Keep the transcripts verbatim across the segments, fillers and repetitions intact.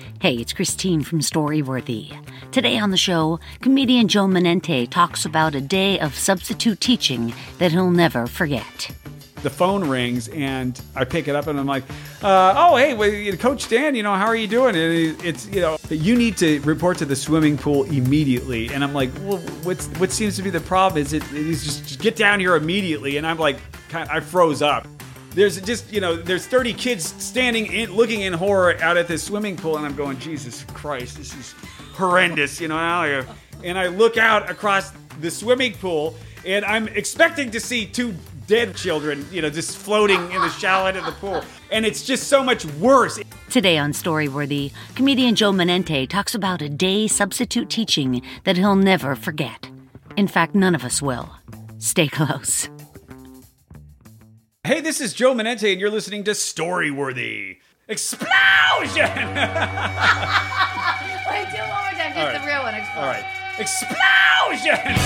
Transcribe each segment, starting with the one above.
Hey, it's Christine from Storyworthy. Today on the show, comedian Joe Menente talks about a day of substitute teaching that he'll never forget. The phone rings and I pick it up and I'm like, uh, oh, hey, well, Coach Dan, you know, how are you doing? And it's, you know, you need to report to the swimming pool immediately. And I'm like, well, what's, what seems to be the problem is it is just, just get down here immediately. And I'm like, kind of, I froze up. There's just, you know, there's thirty kids standing in, looking in horror out at this swimming pool. And I'm going, Jesus Christ, this is horrendous, you know. And I look out across the swimming pool and I'm expecting to see two dead children, you know, just floating in the shallow end of the pool. And it's just so much worse. Today on Storyworthy, comedian Joe Menente talks about a day substitute teaching that he'll never forget. In fact, none of us will. Stay close. Hey, this is Joe Menente, and you're listening to Storyworthy. Explosion! Wait, do it one more time. Just Right. the real one. Explode. All right. Explosion!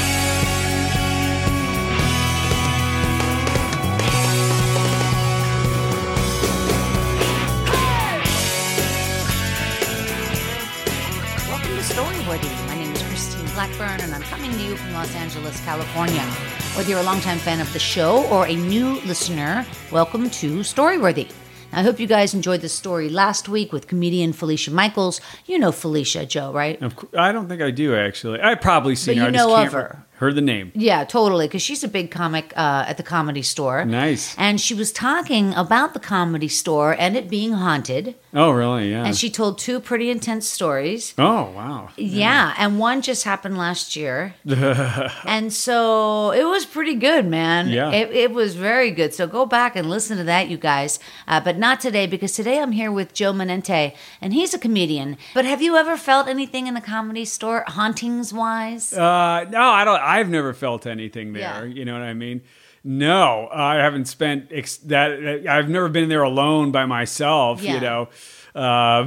Welcome to Storyworthy. My name is Christine Blackburn, and I'm coming to you from Los Angeles, California. Whether you're a longtime fan of the show or a new listener, welcome to Storyworthy. Now, I hope you guys enjoyed the story last week with comedian Felicia Michaels. You know Felicia, Joe, right? Of course, I don't think I do, actually. I've probably seen But her. you I just know can't of re- her. Heard the name. Yeah, totally, because she's a big comic uh, at the Comedy Store. Nice. And she was talking about the Comedy Store and it being haunted. Oh, really? Yeah. And she told two pretty intense stories. Oh, wow. Yeah, and one just happened last year. And so it was pretty good, man. Yeah. It, it was very good. So go back and listen to that, you guys. Uh, but not today, because today I'm here with Joe Menente, and he's a comedian. But have you ever felt anything in the Comedy Store, hauntings-wise? Uh, no, I don't. I've never felt anything there. Yeah. You know what I mean? No, I haven't spent ex- that. I've never been there alone by myself. Yeah. You know. Uh,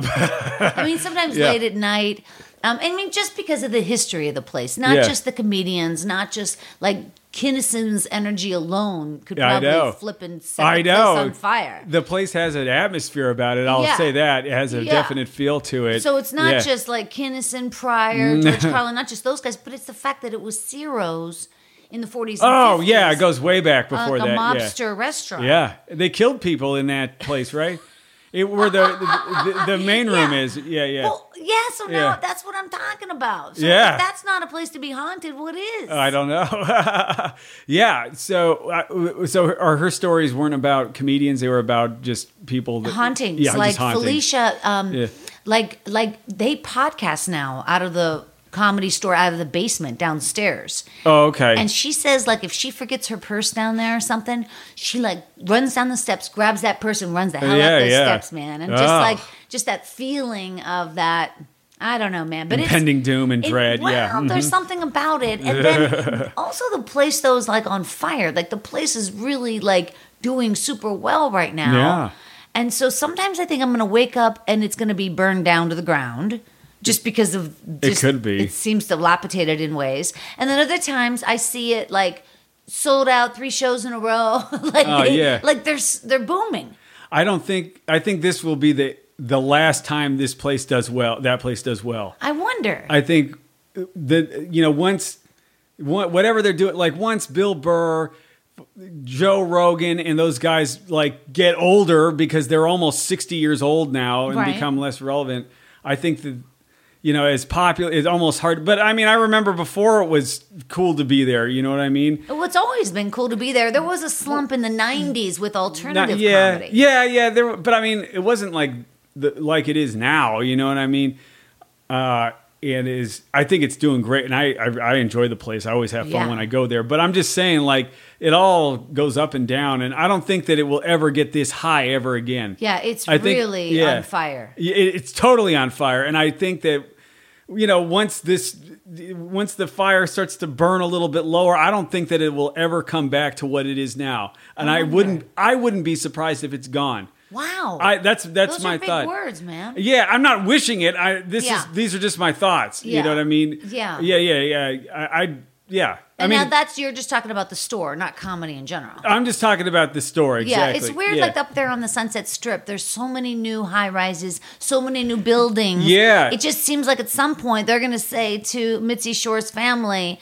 I mean, sometimes Yeah. late at night. Um, I mean, just because of the history of the place, not Yeah. just the comedians, not just like Kinnison's energy alone could I probably know. flip and set I the know. place on fire. The place has an atmosphere about it. I'll Yeah. say that it has a Yeah. definite feel to it. So it's not Yeah. just like Kinnison, Pryor, George Carlin, not just those guys, but it's the fact that it was Ciro's in the forties and Oh fifties. yeah, it goes way back before like a that. mobster restaurant. Yeah, yeah. They killed people in that place, right? It, where the the, the main room Yeah. is. Yeah, yeah. Well, yeah, so now Yeah. that's what I'm talking about. So Yeah. if that's not a place to be haunted, what is? I don't know. Yeah. So, uh, so are her stories weren't about comedians? They were about just people that Hauntings. Yeah, like just hauntings. Felicia, um, Yeah. like like they podcast now out of the Comedy Store, out of the basement downstairs. Oh, okay. And she says, like, if she forgets her purse down there or something, she like runs down the steps, grabs that purse, and runs the hell Yeah, up those yeah. steps, man. And just Oh. like just that feeling of that. I don't know, man. But Impending it's, doom and it- dread, well, yeah. there's Mhm. something about it. And then also the place, though, is like on fire. Like the place is really like doing super well right now. Yeah. And so sometimes I think I'm going to wake up and it's going to be burned down to the ground. Just because of just, could be. It seems dilapidated in ways. And then other times I see it like sold out three shows in a row. like Oh, they, yeah. like they're s- they're booming. I don't think. I think this will be the the last time this place does well. That place does well. I wonder. I think that, you know, once one- whatever they're doing, like once Bill Burr, Joe Rogan, and those guys like get older because they're almost sixty years old now and Right. become less relevant. I think that, you know, as popular, it's almost hard. But I mean, I remember before it was cool to be there. You know what I mean? Well, it's always been cool to be there. There was a slump in the nineties with alternative Not- yeah, comedy. yeah, yeah. There, were- but I mean, it wasn't like the, like it is now. You know what I mean? Uh, and is I think it's doing great, and I, I I enjoy the place. I always have fun Yeah. when I go there. But I'm just saying, like, it all goes up and down, and I don't think that it will ever get this high ever again. Yeah, it's I think- really yeah. on fire. It- It's totally on fire, and I think that, you know, once this, once the fire starts to burn a little bit lower, I don't think that it will ever come back to what it is now. And I, wonder. wouldn't, I wouldn't be surprised if it's gone. Wow. I that's that's Those my are big thought. words, man. Yeah, I'm not wishing it. I this Yeah. is these are just my thoughts. You Yeah. know what I mean? Yeah. Yeah, yeah, yeah. I, I yeah. And I mean, now that's, you're just talking about the store, not comedy in general. I'm just talking about the store, exactly. Yeah, it's weird, yeah. like up there on the Sunset Strip, there's so many new high-rises, so many new buildings. Yeah. It just seems like at some point they're going to say to Mitzi Shore's family,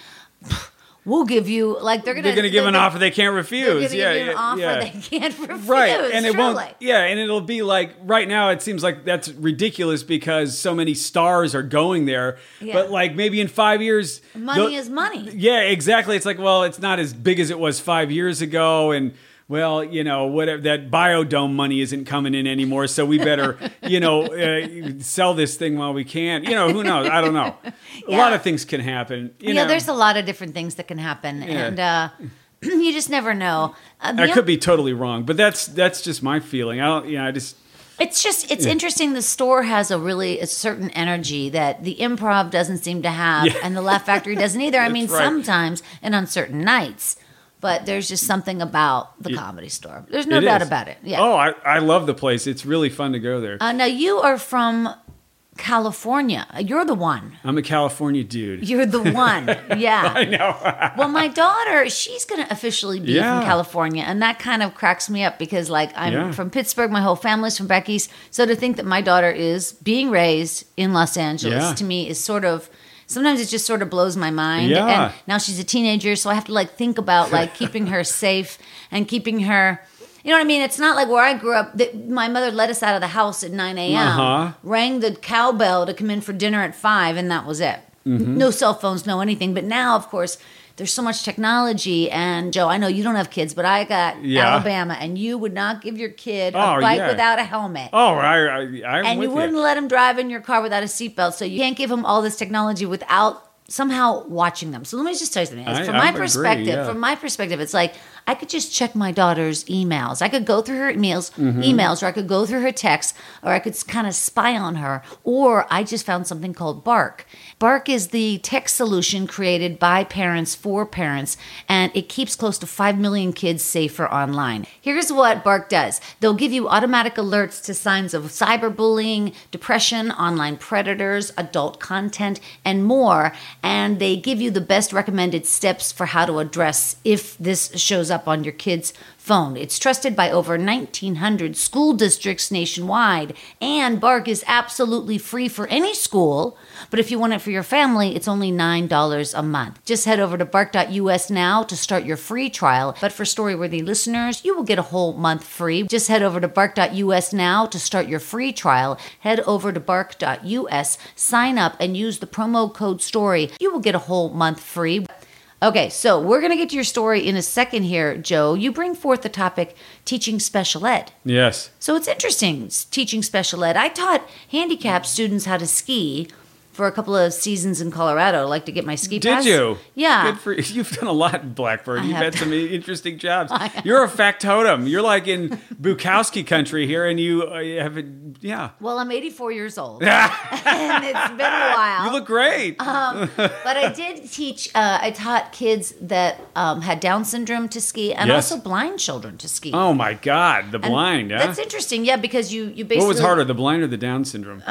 we'll give you, like they're going to... They're going to give an gonna, offer they can't refuse. They're going to yeah, give you an yeah, offer yeah. they can't refuse. Right, and it truly. won't. Yeah, and it'll be like right now. It seems like that's ridiculous because so many stars are going there. Yeah. But like maybe in five years, Money they'll- is money. Yeah, exactly. It's like, well, it's not as big as it was five years ago, and well, you know, whatever, that Biodome money isn't coming in anymore, so we better, you know, uh, sell this thing while we can. You know, who knows? I don't know. A Yeah. lot of things can happen. You yeah, know. there's a lot of different things that can happen, Yeah. and uh, you just never know. Uh, the I could be totally wrong, but that's that's just my feeling. I don't, you know, I just. It's just, it's interesting. The store has a really, a certain energy that the Improv doesn't seem to have, Yeah. and the Laugh Factory doesn't either. I That's mean, right. sometimes and on certain nights, but there's just something about the Comedy Store. There's no It doubt is. about it. Yeah. Oh, I, I love the place. It's really fun to go there. Uh, now you are from California. You're the one. I'm a California dude. You're the one. Yeah. I know. Well, my daughter, she's going to officially be Yeah. from California, and that kind of cracks me up because, like, I'm Yeah. from Pittsburgh. My whole family's from back east. So to think that my daughter is being raised in Los Angeles Yeah. to me is sort of. Sometimes it just sort of blows my mind. Yeah. And now she's a teenager, so I have to like think about like keeping her safe and keeping her. You know what I mean? It's not like where I grew up. That my mother let us out of the house at nine a.m., Uh-huh. rang the cowbell to come in for dinner at five, and that was it. Mm-hmm. No cell phones, no anything. But now, of course, there's so much technology. And Joe, I know you don't have kids, but I got Yeah. Alabama, and you would not give your kid a Oh, bike yeah. without a helmet. Oh, I, I, I'm and with you wouldn't let him drive in your car without a seatbelt. So you can't give him all this technology without somehow watching them. So let me just tell you something. I- from I my agree, perspective, yeah. from my perspective, it's like I could just check my daughter's emails. I could go through her emails, Mm-hmm. emails, or I could go through her texts, or I could kind of spy on her. Or I just found something called Bark. Bark is the text solution created by parents for parents, and it keeps close to five million kids safer online. Here's what Bark does. They'll give you automatic alerts to signs of cyberbullying, depression, online predators, adult content, and more. And they give you the best recommended steps for how to address if this shows up on your kid's phone. It's trusted by over nineteen hundred school districts nationwide, and Bark is absolutely free for any school. But if you want it for your family, it's only nine dollars a month. Just head over to bark dot U S now to start your free trial. But for Storyworthy listeners, you will get a whole month free. Just head over to bark dot U S now to start your free trial. Head over to bark dot U S, sign up, and use the promo code STORY. You will get a whole month free. Okay, so we're going to get to your story in a second here, Joe. You bring forth the topic teaching special ed. Yes. So it's interesting, s- teaching special ed. I taught handicapped students how to ski for a couple of seasons in Colorado. I like to get my ski Did pass. you? Yeah. Good for you. You've done a lot, Blackbird. I You've have had some interesting jobs. I have. You're a factotum. You're like in Bukowski country here, and you uh, have a, yeah. Well, I'm eighty-four years old, and it's been a while. You look great. Um, but I did teach, uh, I taught kids that um, had Down syndrome to ski and Yes. also blind children to ski. Oh my God, the And blind. Huh? That's interesting, yeah, because you, you basically... What was harder, the blind or the Down syndrome?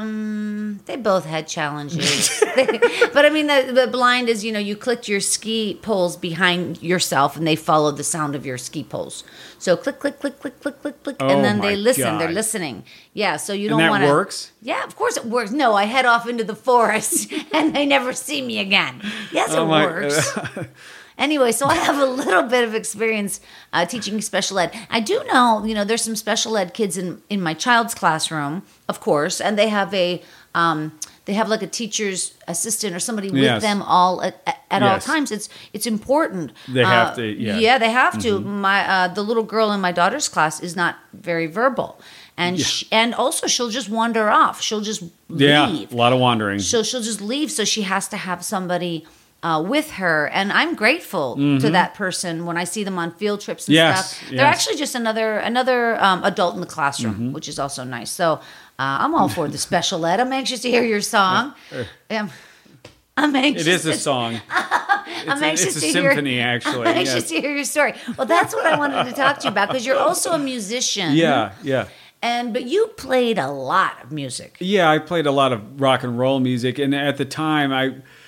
Um, they both had challenges. But I mean, the, the blind is, you know, you clicked your ski poles behind yourself and they follow the sound of your ski poles. So click, click, click, click, click, click, click, Oh and then my they listen. God. They're listening. Yeah, so you And don't that want to. works? Yeah, of course it works. No, I head off into the forest and they never see me again. Yes, it Oh my- works. Anyway, so I have a little bit of experience uh, teaching special ed. I do know, you know, there's some special ed kids in, in my child's classroom, of course, and they have a um, they have like a teacher's assistant or somebody with Yes. them all at, at, at all Yes. times. It's it's important. They have Uh, to, yeah. Yeah, they have to. My uh, the little girl in my daughter's class is not very verbal, and she, and also she'll just wander off. She'll just Yeah, leave. a lot of wandering. So she'll just leave. So she has to have somebody uh, with her. And I'm grateful to that person when I see them on field trips and Yes, stuff. yes. They're actually just another another um, adult in the classroom, which is also nice. So uh, I'm all for the special ed. I'm anxious to hear your song. Um, I'm anxious. It is a to- song. I'm a- anxious it's a to symphony, hear, actually, I'm anxious yes. to hear your story. Well, that's what I wanted to talk to you about because you're also a musician. Yeah, yeah. And but you played a lot of music. Yeah, I played a lot of rock and roll music, and at the time, I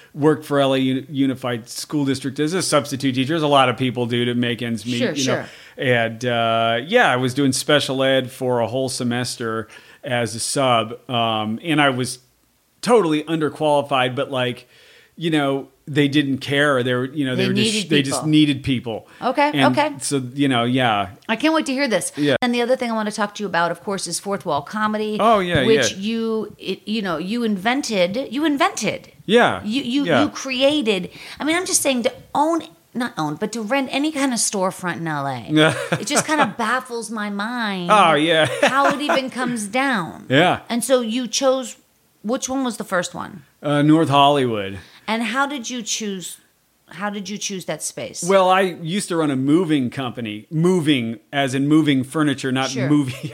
worked for L A Uni- Unified School District as a substitute teacher, as a lot of people do to make ends meet. Sure, you sure. know? And uh, yeah, I was doing special ed for a whole semester as a sub, um, and I was totally underqualified, but like, you know, they didn't care. They were, you know, they, They were needed just they just people. needed people. Okay, And okay. So you know, yeah. I can't wait to hear this. Yeah. And the other thing I want to talk to you about, of course, is fourth wall comedy. Oh, yeah, which yeah. you, it, you know, you invented. You invented. Yeah. You you yeah. you created. I mean, I'm just saying to own, not own, but to rent any kind of storefront in L A. It just kind of baffles my mind. Oh, yeah. how it even comes down. Yeah. And so you chose. Which one was the first one? Uh, North Hollywood. And how did you choose? How did you choose that space? Well, I used to run a moving company, moving as in moving furniture, not Sure. movie,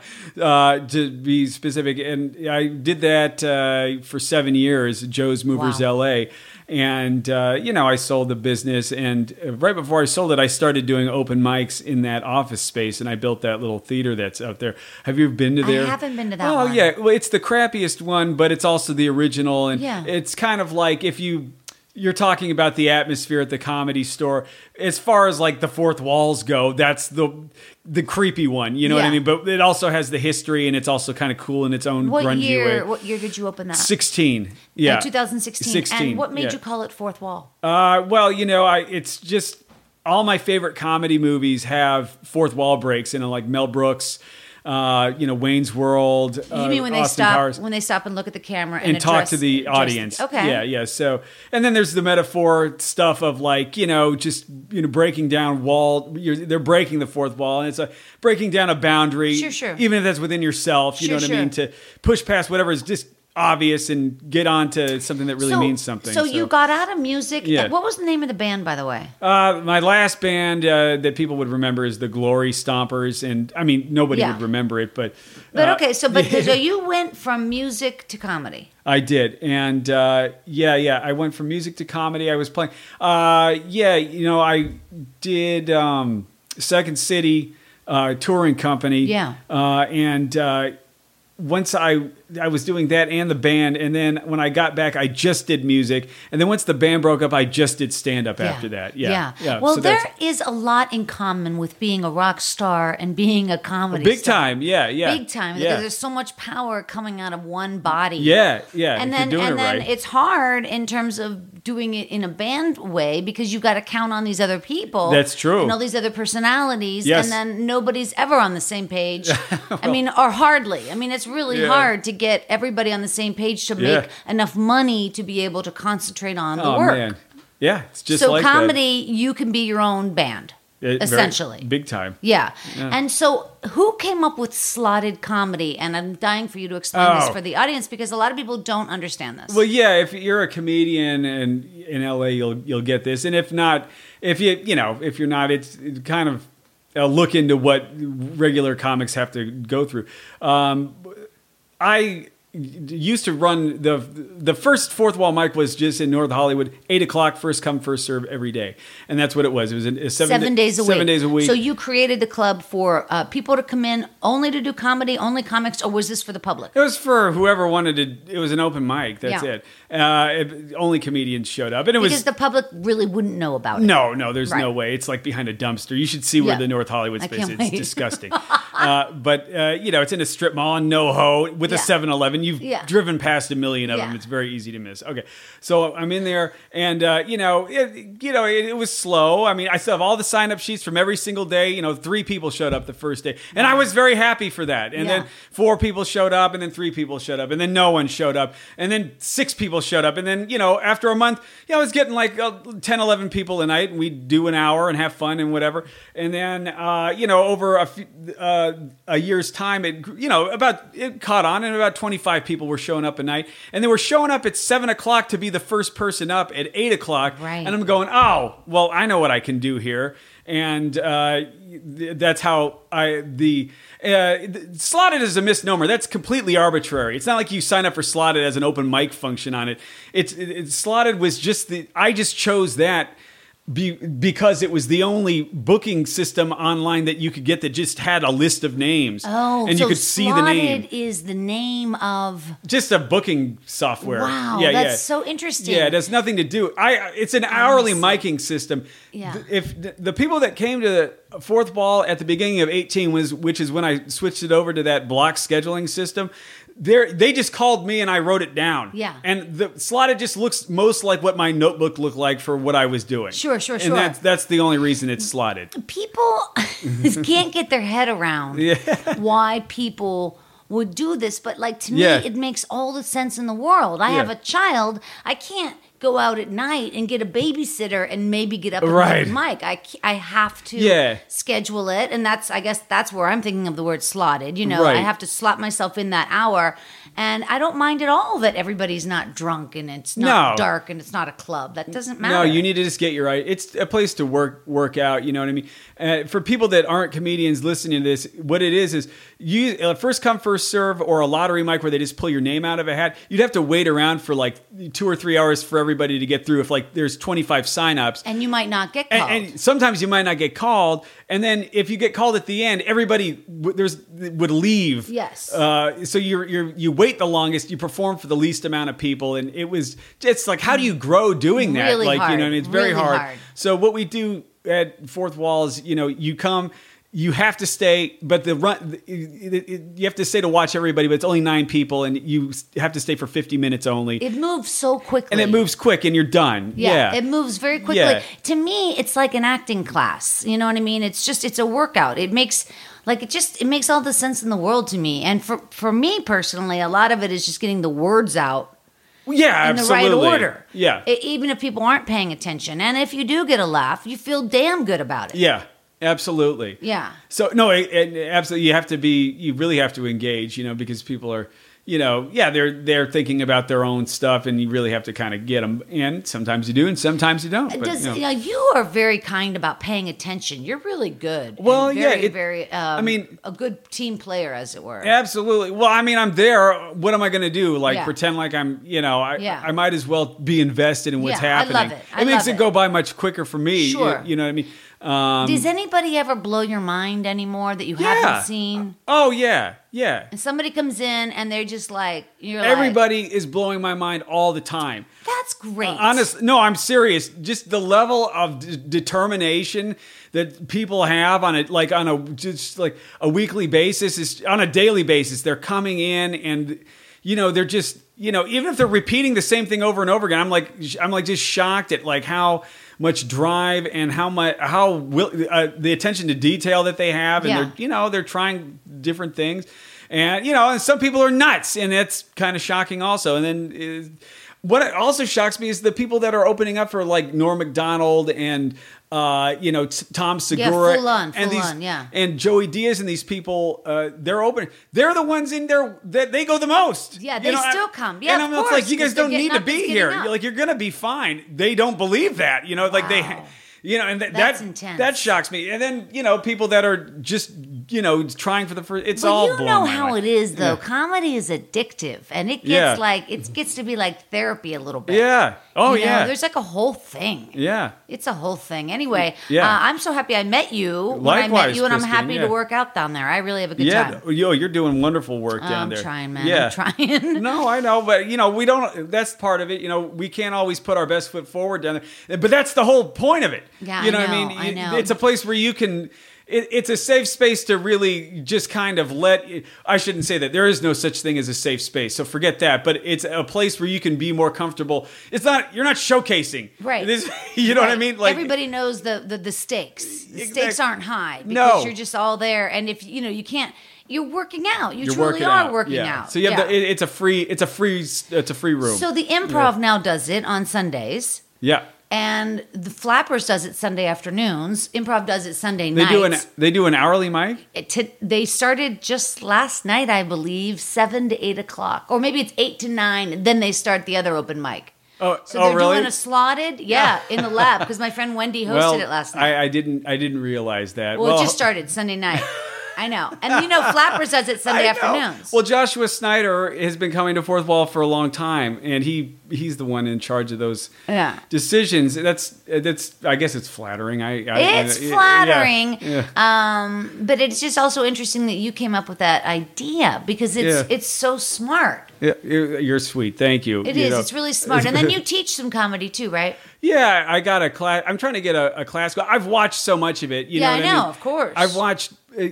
uh, to be specific. And I did that uh, for seven years, Joe's Movers Wow. L A. And, uh, you know, I sold the business. And right before I sold it, I started doing open mics in that office space. And I built that little theater that's out there. Have you been to I there? haven't been to that Oh, one. yeah. Well, it's the crappiest one, but it's also the original. And Yeah. it's kind of like if you... You're talking about the atmosphere at the Comedy Store. As far as like the fourth walls go, that's the the creepy one. You know what I Yeah. mean? But it also has the history, and it's also kind of cool in its own what grungy year? way. What year did you open that? Sixteen, yeah, In twenty sixteen. Sixteen. And what made yeah. you call it Fourth Wall? Uh, well, you know, I it's just all my favorite comedy movies have fourth wall breaks. You know, like Mel Brooks. Uh, you know, Wayne's World. You uh, mean when they Austin stop Powers. when they stop and look at the camera and, and talk address- to the address- audience. Okay. Yeah, yeah. So, and then there's the metaphor stuff of like, you know, just, you know, breaking down wall. You're, they're breaking the fourth wall, and it's a breaking down a boundary. Sure, sure. Even if that's within yourself, you Sure, know what sure. I mean? To push past whatever is just obvious and get on to something that really so, means something. So, you got out of music. Yeah. What was the name of the band, by the way? Uh, my last band uh, that people would remember is the Glory Stompers, and I mean nobody Yeah. would remember it, but But uh, okay, so but yeah. so you went from music to comedy. I did, and uh, yeah, yeah. I went from music to comedy. I was playing. Uh, yeah, you know, I did um, Second City uh, touring company. Yeah. uh, and uh, once I I was doing that and the band, and then when I got back, I just did music, and then once the band broke up, I just did stand up after that. Yeah, yeah. Well, so there that's- is a lot in common with being a rock star and being a comedy big star. time. Yeah, yeah, Big time. Yeah. Because there's so much power coming out of one body. Yeah, yeah. And if then you're doing and it then right. it's hard in terms of doing it in a band way because you've got to count on these other people. That's true. And all these other personalities. Yes. And then nobody's ever on the same page. I mean, or hardly. I mean, it's really Yeah. hard to get everybody on the same page to Yeah. make enough money to be able to concentrate on the oh work. man, yeah. It's just so like comedy, you can be your own band, that. It- very- essentially. big time. Yeah. Yeah. And so who came up with slotted comedy? And I'm dying for you to explain this Oh. for the audience because a lot of people don't understand this. Well, yeah, if you're a comedian and in L A, you'll you'll get this, and if not, if you you know if you're not, it's, it's kind of a look into what regular comics have to go through. Um, I used to run the the first fourth wall mic was just in North Hollywood, eight o'clock, first come first serve every day, and that's what it was. It was a seven, Seven days a week. Seven days a week. So you created the club for uh, people to come in only to do comedy, only comics, or was this for the public? It was for whoever wanted to. It was an open mic. That's Yeah. it. Uh, it. Only comedians showed up, and it Because was the public really wouldn't know about it. no, no. There's Right. no way. It's like behind a dumpster. You should see where Yeah. the North Hollywood I space can't is. wait. It's disgusting. uh, but uh, you know, it's in a strip mall in NoHo with Yeah. a seven eleven. You've Yeah. driven past a million of Yeah. them. It's very easy to miss. Okay, so I'm in there, and uh, you know, it, you know, it, it was slow. I mean, I still have all the sign up sheets from every single day. You know, three people showed up the first day, and I was very happy for that. And Yeah. then four people showed up, and then three people showed up, and then no one showed up, and then six people showed up, and then you know, after a month, you know, I was getting like uh, ten, eleven people a night, and we'd do an hour and have fun and whatever. And then uh, you know, over a few, uh, a year's time, it you know about it caught on, and about twenty-five people were showing up a night, and they were showing up at seven o'clock to be the first person up at eight o'clock. Right. And I'm going, oh, well, I know what I can do here. And uh, th- that's how I, the, uh, the, slotted is a misnomer. That's completely arbitrary. It's not like you sign up for slotted as an open mic function on it. It's, it, it, slotted was just the, I just chose that Be, because it was the only booking system online that you could get that just had a list of names. Oh, and so you could see the name. Slotted is the name of Just a booking software. Wow, yeah, that's yeah. so interesting. Yeah, it has nothing to do. I. It's an hourly miking system. Yeah. Th- If the, the people that came to the fourth wall at the beginning of eighteen was, which is when I switched it over to that block scheduling system. They they just called me and I wrote it down. Yeah. And the slotted just looks most like what my notebook looked like for what I was doing. Sure, sure, and sure. that's that's the only reason it's slotted. People can't get their head around why people would do this, but like to me, Yeah. it makes all the sense in the world. I Yeah. have a child. I can't go out at night and get a babysitter and maybe get up and Right. open mic. I, ca- I have to Yeah. schedule it, and that's I guess that's where I'm thinking of the word slotted. You know, Right. I have to slot myself in that hour, and I don't mind at all that everybody's not drunk and it's not No. dark and it's not a club. That doesn't matter. No, you need to just get your right. It's a place to work work out. You know what I mean? Uh, for people that aren't comedians listening to this, what it is is you uh, first come first serve or a lottery mic where they just pull your name out of a hat. You'd have to wait around for like two or three hours for everybody to get through. If like there's twenty-five signups. and you might not get called. And, and sometimes you might not get called, and then if you get called at the end, everybody w- there's would leave. Yes. Uh, so you you you wait the longest, you perform for the least amount of people, and it was it's like how do you grow doing that? Really like hard. you know, what I mean, it's very Really hard. hard. So what we do at Fourth Wall is, you know, you come. You have to stay, but the run it, it, you have to stay to watch everybody. But it's only nine people, and you have to stay for fifty minutes only. It moves so quickly. and it moves quick, and you're done. Yeah, Yeah, it moves very quickly. Yeah. To me, it's like an acting class. You know what I mean? It's just it's a workout. It makes like it just it makes all the sense in the world to me. And for for me personally, a lot of it is just getting the words out yeah, in absolutely. the right order. Yeah, E- even if people aren't paying attention, and if you do get a laugh, you feel damn good about it. yeah, absolutely. Yeah. So no, it, it, absolutely, you have to be. You really have to engage, you know, because people are, you know, yeah, they're they're thinking about their own stuff, and you really have to kind of get them. And sometimes you do, and sometimes you don't. But, Does, you know. you, know, you are very kind about paying attention. You're really good. and Well, yeah, very, it- very. Um, I mean- a good team player, as it were. Absolutely. Well, I mean, I'm there. What am I going to do? Like Yeah. pretend like I'm, you know, I, Yeah. I might as well be invested in what's Yeah, I happening. love it. I it makes love it it. go by much quicker for me. you- Sure. You, know what I mean? Um, Does anybody ever blow your mind anymore that you Yeah. haven't seen? oh yeah, yeah. And somebody comes in and they're just like, you're Everybody is blowing my mind all the time. like, that's great. Honest, no, I'm serious. Just the level of d- determination that people have on it, like on a just like a weekly basis, is on a daily basis. They're coming in, and you know, they're just, you know, even if they're repeating the same thing over and over again, I'm like, I'm like just shocked at like how much drive and how much how will, uh, the attention to detail that they have, and Yeah. they're, you know, they're trying different things, and you know, and some people are nuts, and that's kind of shocking also. And then. Uh, What also shocks me is the people that are opening up for like Norm Macdonald and uh, you know t- Tom Segura Yeah, full on, and full these on, yeah. and Joey Diaz and these people. Uh, they're opening. They're the ones in there that they go the most. Yeah, You they know, I- still come. Yeah, and of I'm just course, like, you guys 'cause they're don't need getting to up and be getting here. up. You're like, you're gonna be fine. They don't believe that. You know, like they. Wow. You know, and th- That's that intense. that shocks me. And then you know, people that are just you know trying for the first. It's But all. you blowing know my how mind. it is, though. Yeah. Comedy is addictive, and it gets Yeah. like it gets to be like therapy a little bit. Yeah. Oh You know, yeah. there's like a whole thing. yeah. It's a whole thing. Anyway, Yeah. uh, I'm so happy I met you when I met Likewise, you, and I'm Christine, happy yeah. to work out down there. I really have a good Yeah, time. yo, you're doing wonderful work down I'm there. trying, man. Yeah, I'm trying. No, I know, but you know, we don't. That's part of it. You know, we can't always put our best foot forward down there, but that's the whole point of it. Yeah, you I know, what I know, mean, I It- know. It's a place where you can. It, it's a safe space to really just kind of let. I shouldn't say that. There is no such thing as a safe space, so forget that. But it's a place where you can be more comfortable. It's not. You're not showcasing. Right. This, you know what I Right. mean? Like everybody knows the the, the stakes. The Exact- stakes aren't high because No. you're just all there. And if you know, you can't. You're working out. You you're truly working are out. working yeah. out. So you have Yeah. the, it, it's a free. It's a free. It's a free room. So the improv now does it on Sundays. yeah. And the Flappers does it Sunday afternoons. Improv does it Sunday They nights. do an they do an hourly mic. It t- they started just last night, I believe, seven to eight o'clock, or maybe it's eight to nine. And then they start the other open mic. Oh, So oh they're really? doing a slotted, yeah, in the lab because my friend Wendy hosted well, it last night. I, I didn't I didn't realize that. well, it just started Sunday night. I know. And you know, Flappers does it Sunday I know. afternoons. Well, Joshua Snyder has been coming to Fourth Wall for a long time, and he he's the one in charge of those Yeah. decisions. That's that's. I guess it's flattering. I, I It's I- flattering, Yeah, um, but it's just also interesting that you came up with that idea because it's Yeah. it's so smart. yeah. You're, you're sweet. Thank you. It You is. know. It's really smart. And then you teach some comedy too, right? Yeah, I got a class. I'm trying to get a, a class. I've watched so much of it. You Yeah, know I what know, mean? of course. I've watched. uh,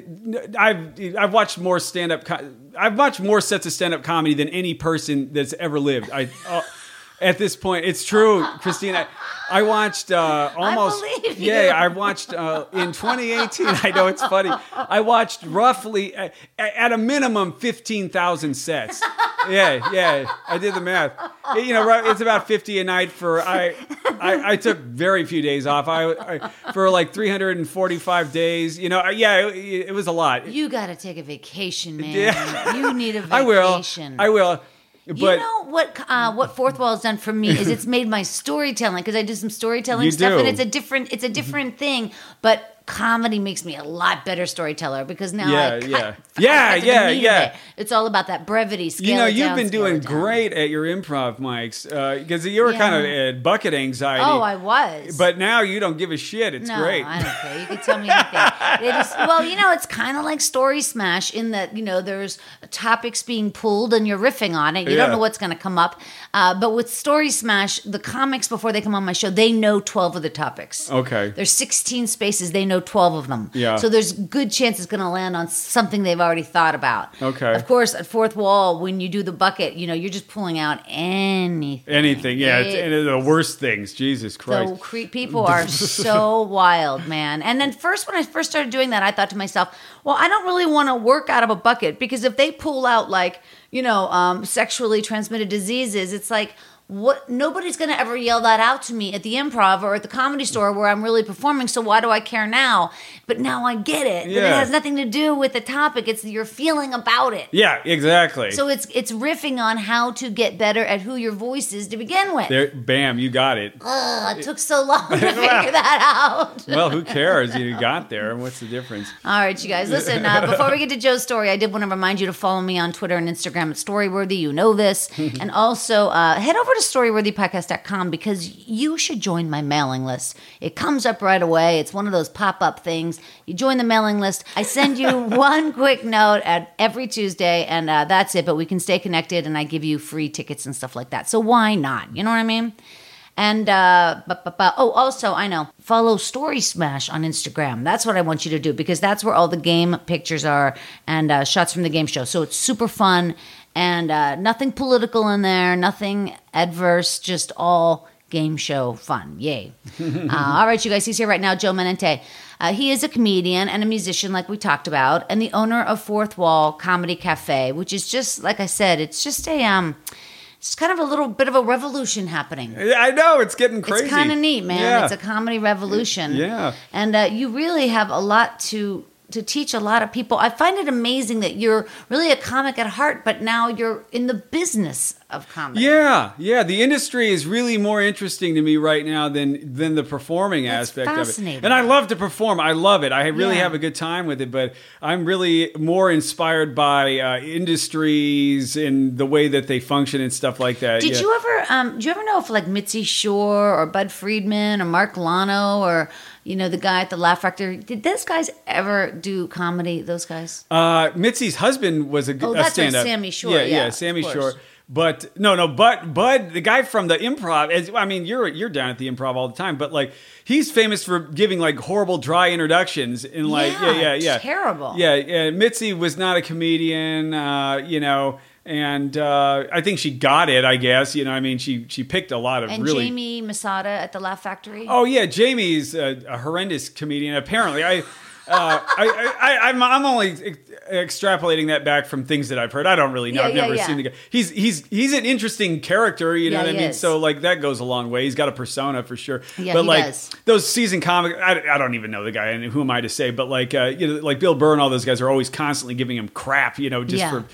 I've I've watched more stand up. Co- I've watched more sets of stand up comedy than any person that's ever lived. I. Uh, At this point, it's true, Christina. I watched uh, almost. I believe you. Yeah, I watched uh, in twenty eighteen. I know it's funny. I watched roughly, uh, at a minimum, fifteen thousand sets. Yeah, yeah. I did the math. You know, right, it's about fifty a night for. I, I, I took very few days off. I, I for like three hundred forty-five days. You know, yeah, it, it was a lot. You got to take a vacation, man. Yeah. You need a vacation. I will. I will. But you know what? Uh, what Fourth Wall has done for me is it's made my storytelling because I do some storytelling You stuff, do. and it's a different, it's a different thing. But comedy makes me a lot better storyteller because now Yeah, I cut, yeah. I Yeah, cut to the yeah, meat of yeah. it. It's all about that brevity. Scale you know, it you've down, been scale doing it down. great at your improv mics because you were Yeah. kind of at bucket anxiety. Oh, I was. But now you don't give a shit. It's no, great. I don't care. You can tell me anything. It is, well, you know, it's kind of like Story Smash in that, you know, there's topics being pulled and you're riffing on it. You Yeah. don't know what's going to come up. Uh, but with Story Smash, the comics, before they come on my show, they know twelve of the topics. Okay. There's sixteen spaces. They know twelve of them. Yeah. So there's good chance it's going to land on something they've already thought about. Okay. Of course, at Fourth Wall, when you do the bucket, you know, you're just pulling out anything. Anything. Yeah. It's, It- and the worst things. Jesus Christ. so cre- people are so wild, man. And then first, when I first started doing that, I thought to myself, well, I don't really want to work out of a bucket because if they pull out like, you know, um, sexually transmitted diseases, it's like, what? Nobody's going to ever yell that out to me at the Improv or at the Comedy Store where I'm really performing. So why do I care now? But now I get it. That it Yeah. has nothing to do with the topic. It's your feeling about it. Yeah, exactly. So it's it's riffing on how to get better at who your voice is to begin with. there, bam, you got it. Ugh, it took so long to figure that out. Well, who cares? You got there. What's the difference? All right, you guys, listen, uh, before we get to Joe's story, I did want to remind you to follow me on Twitter and Instagram at Storyworthy. You know this. And also uh, head over to storyworthy podcast dot com because you should join my mailing list. It comes up right away. It's one of those pop-up things. You join the mailing list. I send you one quick note at every Tuesday, and uh, that's it. But we can stay connected, and I give you free tickets and stuff like that. So why not? You know what I mean? And, uh, bu- bu- bu- oh, also, I know, follow Story Smash on Instagram. That's what I want you to do because that's where all the game pictures are and uh, shots from the game show. So it's super fun and uh, nothing political in there, nothing adverse, just all game show fun. Yay. uh, all right, you guys, he's here right now, Joe Menente. Uh, he is a comedian and a musician, like we talked about, and the owner of Fourth Wall Comedy Cafe, which is just, like I said, it's just a... um. It's kind of a little bit of a revolution happening. I know. It's getting crazy. It's kind of neat, man. Yeah. It's a comedy revolution. Yeah. And uh, you really have a lot to to teach a lot of people. I find it amazing that you're really a comic at heart, but now you're in the business of comedy. Yeah, yeah. The industry is really more interesting to me right now than than the performing That's aspect of it. fascinating. And I love to perform. I love it. I really Yeah. have a good time with it. But I'm really more inspired by uh, industries and the way that they function and stuff like that. Did yeah. you ever, um, did you ever know if like Mitzi Shore or Bud Friedman or Mark Lano or, you know, the guy at the Laugh Factory, did those guys ever do comedy, those guys? Uh, Mitzi's husband was a, Oh, a that's right, stand-up. Sammy Shore, Yeah, yeah, yeah, of Sammy course. Shore. But no, no, but Bud, the guy from the Improv. As, I mean, you're you're down at the Improv all the time, but like he's famous for giving like horrible dry introductions and like yeah, Yeah, yeah, yeah, terrible. Yeah, yeah. Mitzi was not a comedian, uh, you know, and uh, I think she got it. I guess you know. I mean, she she picked a lot of And really. Jamie Masada at the Laugh Factory? Oh yeah, Jamie's a, a horrendous comedian. Apparently, I, uh, I, I, I'm, I'm only ex- extrapolating that back from things that I've heard. I don't really know. Yeah, I've yeah, never yeah. seen the guy. He's he's he's an interesting character. You know Yeah, what I he mean? is. So like that goes a long way. He's got a persona for sure. Yeah, but he like does. those seasoned comic, I, I don't even know the guy, and who am I to say? But like uh, you know, like Bill Burr and all those guys are always constantly giving him crap. You know, just Yeah. for.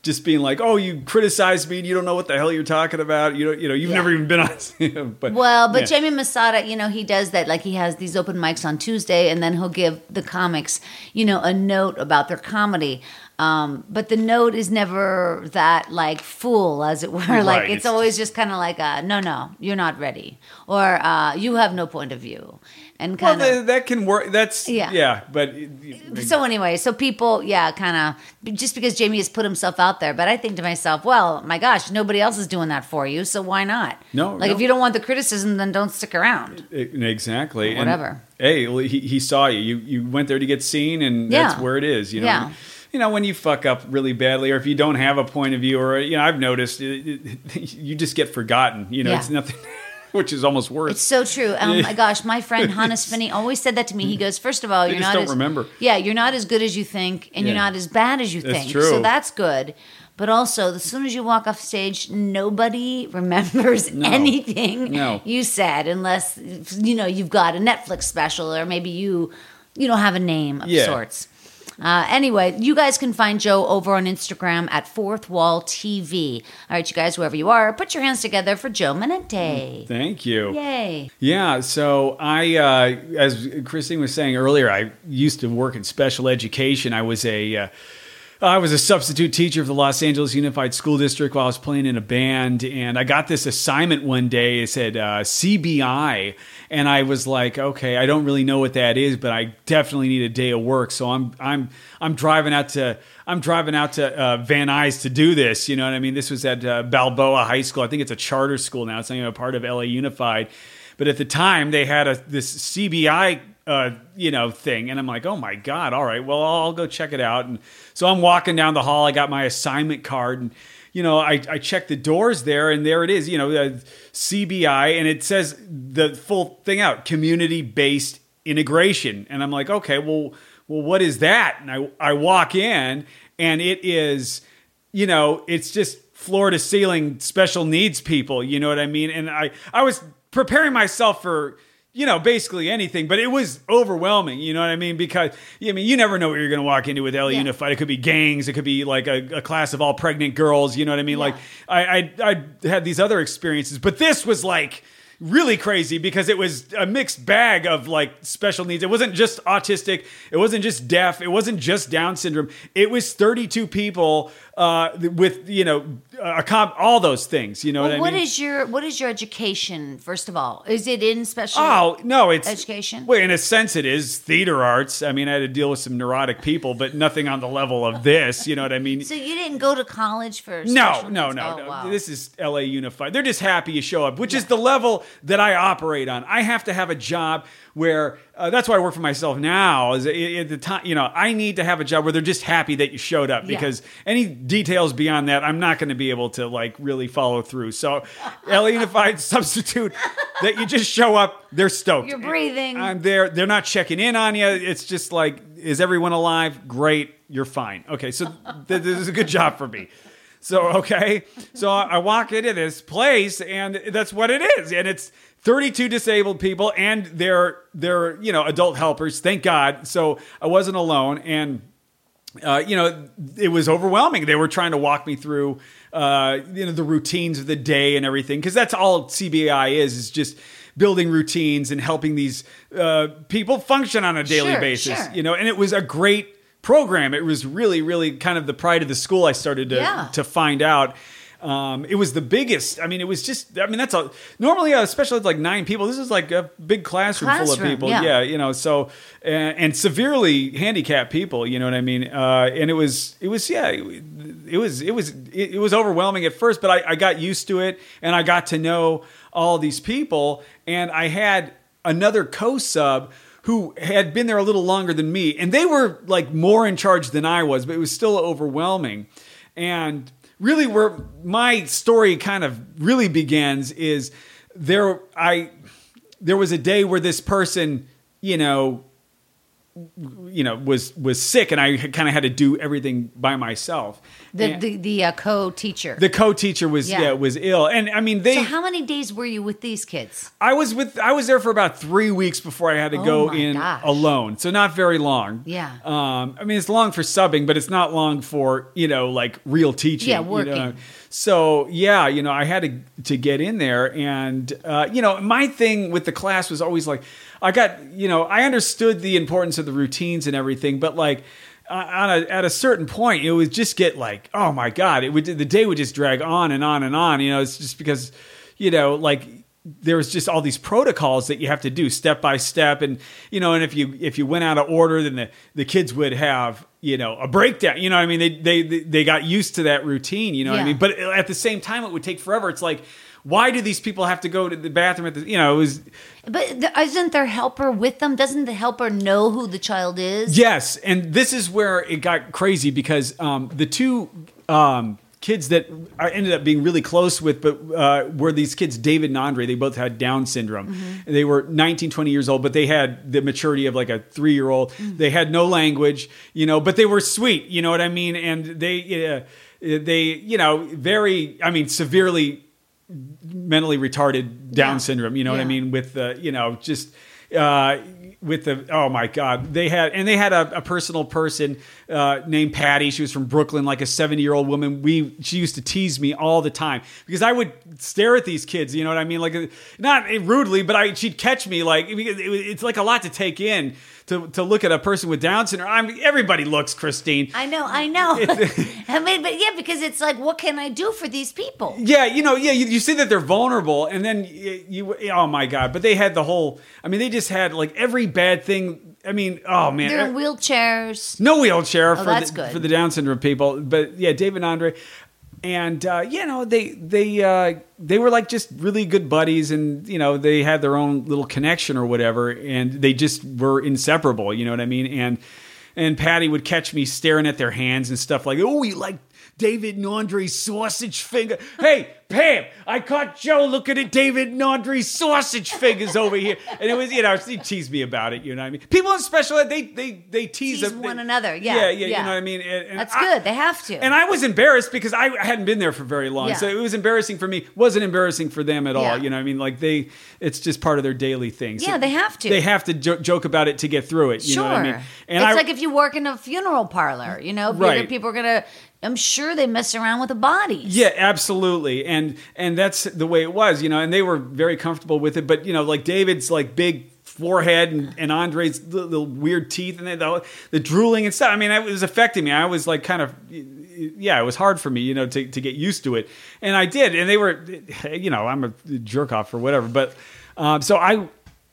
just being like, "Oh, you criticized me, and you don't know what the hell you're talking about. You know, you know, you've Yeah. never even been on." but Well, but yeah. Jamie Masada, you know, he does that. Like he has these open mics on Tuesday, and then he'll give the comics, you know, a note about their comedy. Um, but the note is never that like full, as it were. Right, Like it's, it's- always just kind of like, a, no, no, you're not ready, or uh, you have no point of view, and well, kind of. th- that can work. That's Yeah. yeah, but So anyway, so people, yeah, kind of, just because Jamie has put himself out there, but I think to myself, well, my gosh, nobody else is doing that for you, so why not? No, like no. if you don't want the criticism, then don't stick around. exactly. And, Whatever. hey, well, he he saw you. You you went there to get seen, and Yeah. that's where it is. You know. Yeah. You know, when you fuck up really badly, or if you don't have a point of view, or you know, I've noticed it, it, you just get forgotten. You know, Yeah. it's nothing, which is almost worse. It's so true. Oh my gosh, my friend Hannes Finney always said that to me. He goes, first of all, They you're just not don't as, remember. Yeah, you're not as good as you think, and you're Yeah. not as bad as you That's think. true. So that's good. But also, as soon as you walk off stage, nobody remembers No. anything No. you said, unless you know you've got a Netflix special, or maybe you, you know, have a name of Yeah. sorts. Uh, anyway, you guys can find Joe over on Instagram at Fourth Wall T V. All right, you guys, wherever you are, put your hands together for Joe Menente. Thank you. Yay. Yeah, so I, uh, as Christine was saying earlier, I used to work in special education. I was a, uh, I was a substitute teacher for the Los Angeles Unified School District while I was playing in a band, and I got this assignment one day. It said uh, C B I, and I was like, okay, I don't really know what that is, but I definitely need a day of work. So I'm I'm I'm driving out to I'm driving out to uh, Van Nuys to do this. You know what I mean? This was at uh, Balboa High School. I think it's a charter school now. It's not even a part of L A Unified, but at the time they had a this C B I. Uh, you know, thing. And I'm like, oh my God, all right, well, I'll go check it out. And so I'm walking down the hall. I got my assignment card, and, you know, I, I check the doors there, and there it is, you know, uh, C B I, and it says the full thing out, community-based integration. And I'm like, okay, well, well, what is that? And I, I walk in, and it is, you know, it's just floor to ceiling special needs people, you know what I mean? And I, I was preparing myself for, you know, basically anything, but it was overwhelming, you know what I mean? Because, I mean, you never know what you're going to walk into with L A Yeah. Unified. It could be gangs. It could be like a, a class of all pregnant girls, you know what I mean? Yeah. Like, I, I, I had these other experiences, but this was like really crazy because it was a mixed bag of like special needs. It wasn't just autistic. It wasn't just deaf. It wasn't just Down syndrome. It was thirty-two people uh, with, you know, a comp, all those things, you know Well, what I what mean? is your what is your education? First of all, is it in special? Oh, no, it's education? Well, in a sense, it is theater arts. I mean, I had to deal with some neurotic people, but nothing on the level of this. You know what I mean? So you didn't go to college for No, special no, needs? no, Oh, no. wow. This is L A Unified. They're just happy you show up, which is the level that I operate on. I have to have a job where uh, that's why I work for myself now. Is at the time, you know, I need to have a job where they're just happy that you showed up, Yeah. because any details beyond that, I'm not going to be able to like really follow through. So, L A Unified substitute that you just show up, they're stoked. You're breathing. I'm there. They're not checking in on you. It's just like, is everyone alive? Great, you're fine. Okay, so th- this is a good job for me. So, okay. So I walk into this place, and that's what it is. And it's thirty-two disabled people, and they're, they're, you know, adult helpers. Thank God. So I wasn't alone. And, uh, you know, it was overwhelming. They were trying to walk me through, uh, you know, the routines of the day and everything. Because that's all C B I is, is just building routines and helping these uh, people function on a daily Sure, basis. sure. You know, and it was a great program. It was really, really kind of the pride of the school. I started to Yeah. to find out. Um, it was the biggest. I mean, it was just. I mean, that's a normally a special ed like nine people. This is like a big classroom, full of Classroom, people. yeah. Yeah, you know. So and, and severely handicapped people. You know what I mean? Uh, and it was. It was. Yeah. It, it was. It was. It, it was overwhelming at first, but I, I got used to it, and I got to know all these people, and I had another co-sub who had been there a little longer than me, and they were like more in charge than I was, but it was still overwhelming. And really, where my story kind of really begins is there. I there was a day where this person, you know, you know, was was sick, and I kind of had to do everything by myself. The And the, the uh, co-teacher. the co-teacher was Yeah. yeah. was ill, and I mean they. so how many days were you with these kids? I was with I was there for about three weeks before I had to Oh go my in gosh. alone, so not very long. Yeah. Um, I mean it's long for subbing, but it's not long for you know like real teaching. Yeah, you working. know? So yeah, you know I had to to get in there, and uh, you know my thing with the class was always like I got you know I understood the importance of the routines and everything, but like. Uh, on a, at a certain point, it would just get like, oh my god, it would the day would just drag on and on and on. You know, it's just because, you know, like there was just all these protocols that you have to do step by step, and you know, and if you if you went out of order, then the, the kids would have you know a breakdown. You know, what I mean, they they they got used to that routine. You know, what Yeah. I mean, but at the same time, it would take forever. It's like. Why do these people have to go to the bathroom at the, you know, it was, But the, isn't their helper with them? Doesn't the helper know who the child is? yes. And this is where it got crazy because um, the two um, kids that I ended up being really close with, but uh, were these kids, David and Andre. They both had Down syndrome. Mm-hmm. They were nineteen, twenty years old, but they had the maturity of like a three-year-old. Mm-hmm. They had no language, you know, but they were sweet, you know what I mean? And they, uh, they, you know, very, I mean, severely mentally retarded Down Yeah. syndrome, you know what I Yeah. mean? With the, you know, just uh, with the, oh my God, they had, and they had a, a personal person uh, named Patty. She was from Brooklyn, like a seventy year old woman. We, she used to tease me all the time because I would stare at these kids, you know what I mean? Like not rudely, but I, she'd catch me like, because it, it's like a lot to take in. To, to look at a person with Down syndrome, I mean, everybody looks, Christine. I know, I know. I mean, but yeah, because it's like, what can I do for these people? Yeah, you know, yeah, you, you see that they're vulnerable, and then you, you, oh my God, but they had the whole, I mean, they just had like every bad thing. I mean, oh man. They're in wheelchairs. No wheelchair for, that's the, good. for the Down syndrome people. But yeah, David and Andre. And, uh, you know, they, they, uh, they were like just really good buddies, and, you know, they had their own little connection or whatever, and they just were inseparable, you know what I mean? And, and Patty would catch me staring at their hands and stuff like, oh, you like David and Andre's sausage finger. Hey, Pam, I caught Joe looking at David and Andre's sausage fingers over here. And it was, you know, he teased me about it, you know what I mean? People in special ed, they they they tease, Tease them, one they- another, yeah, Yeah, yeah, yeah. you know what I mean? And, and That's I- good. They have to. And I was embarrassed because I hadn't been there for very long. Yeah. So it was embarrassing for me. Wasn't embarrassing for them at all. Yeah. You know what I mean? Like they, it's just part of their daily thing. So Yeah, they have to. They have to jo- joke about it to get through it. You Sure. know what I mean? it's I, like if you work in a funeral parlor, you know, Right. people are going to, I'm sure they mess around with the bodies. Yeah, absolutely. And and that's the way it was, you know, and they were very comfortable with it. But, you know, like David's like big forehead and, and Andre's the, the weird teeth and the, the drooling and stuff. I mean, it was affecting me. I was like kind of, yeah, it was hard for me, you know, to, to get used to it. And I did. And they were, you know, I'm a jerk off or whatever. But um, so I,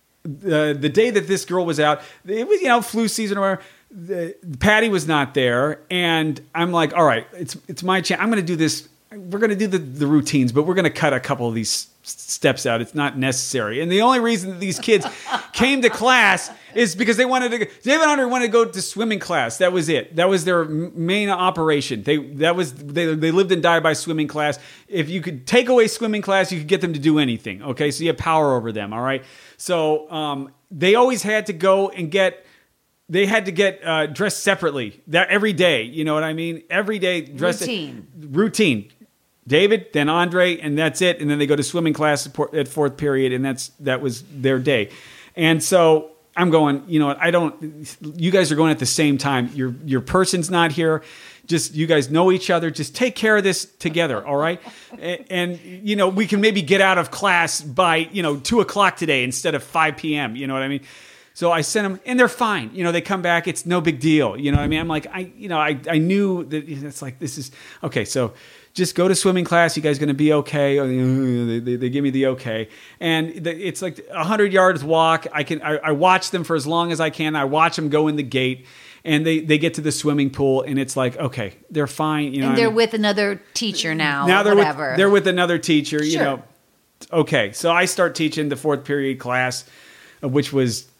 uh, the day that this girl was out, it was, you know, flu season or whatever. The, Patty was not there, and I'm like, all right, it's it's my chance. I'm going to do this. We're going to do the, the routines, but we're going to cut a couple of these steps out. It's not necessary. And the only reason that these kids came to class is because they wanted to go, David and Andre wanted to go to swimming class. That was it. That was their main operation. They that was they they lived and died by swimming class. If you could take away swimming class, you could get them to do anything. Okay, so you have power over them. All right. So um, they always had to go and get. They had to get uh, dressed separately that every day. You know what I mean? Every day dressed Routine. routine. David, then Andre, and that's it. And then they go to swimming class at fourth period, and that's that was their day. And so I'm going, you know what? I don't. You guys are going at the same time. Your your person's not here. Just you guys know each other. Just take care of this together, all right? And, and you know we can maybe get out of class by you know two o'clock today instead of five p.m. You know what I mean? So I sent them, and they're fine. You know, they come back. It's no big deal. You know what I mean? I'm like, I, you know, I, I knew that it's like, this is, okay, so just go to swimming class. You guys going to be okay? They, they, they give me the okay. And the, it's like a hundred yards walk. I can, I, I watch them for as long as I can. I watch them go in the gate, and they, they get to the swimming pool, and it's like, okay, they're fine. You know, And what they're I mean? with another teacher now, Now or they're whatever. with, they're with another teacher, you Sure. know. Okay, so I start teaching the fourth period class, uh, which was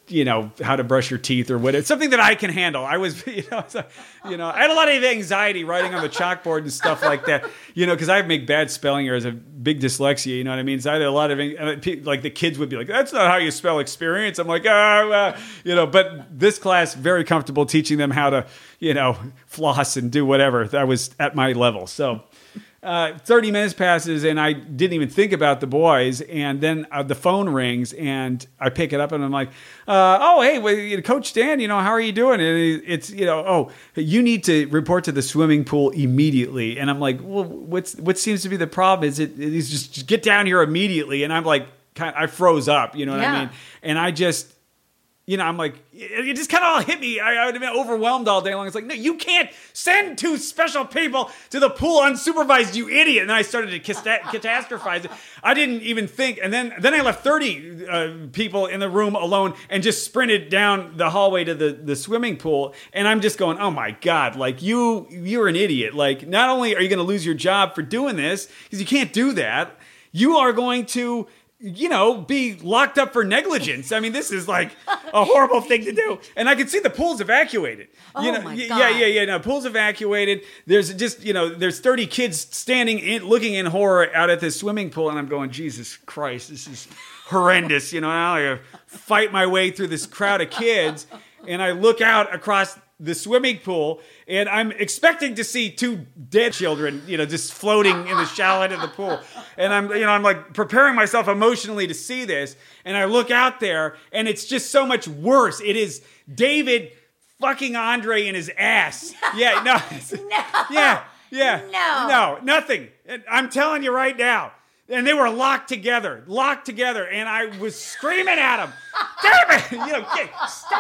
you know, how to brush your teeth or whatever. Something that I can handle. I was, you know, so, you know, I had a lot of anxiety writing on the chalkboard and stuff like that, you know, because I make bad spelling errors, I have big dyslexia, you know what I mean? So I had a lot of, like the kids would be like, that's not how you spell experience. I'm like, oh, uh, you know, but this class, very comfortable teaching them how to, you know, floss and do whatever. That was at my level. So Uh, thirty minutes passes and I didn't even think about the boys. And then uh, the phone rings and I pick it up and I'm like, uh, oh, hey, well, you know, Coach Dan, you know, how are you doing? And it's, you know, oh, you need to report to the swimming pool immediately. And I'm like, well, what's, what seems to be the problem is it, it's just, just get down here immediately. And I'm like, kind of, I froze up, you know what Yeah. I mean? And I just, you know, I'm like, it just kind of all hit me. I, I would have been overwhelmed all day long. It's like, no, you can't send two special people to the pool unsupervised, you idiot. And then I started to catastrophize it. I didn't even think. And then, then I left thirty uh, people in the room alone and just sprinted down the hallway to the, the swimming pool. And I'm just going, oh my God, like you, you're an idiot. Like, not only are you going to lose your job for doing this, because you can't do that, you are going to, you know, be locked up for negligence. I mean, this is like a horrible thing to do. And I can see the pool's evacuated. Oh you know, my y- God. Yeah, yeah, yeah. No, pool's evacuated. There's just, you know, there's thirty kids standing in, looking in horror out at this swimming pool. And I'm going, Jesus Christ, this is horrendous. You know, now I gotta fight my way through this crowd of kids. And I look out across the swimming pool, and I'm expecting to see two dead children, you know, just floating in the shallow end of the pool. And I'm, you know, I'm like preparing myself emotionally to see this. And I look out there, and it's just so much worse. It is David fucking Andre in his ass. Yeah, no. No. Yeah, yeah. No. No, nothing. And I'm telling you right now. And they were locked together, locked together, and I was screaming at them, damn it, you know, get,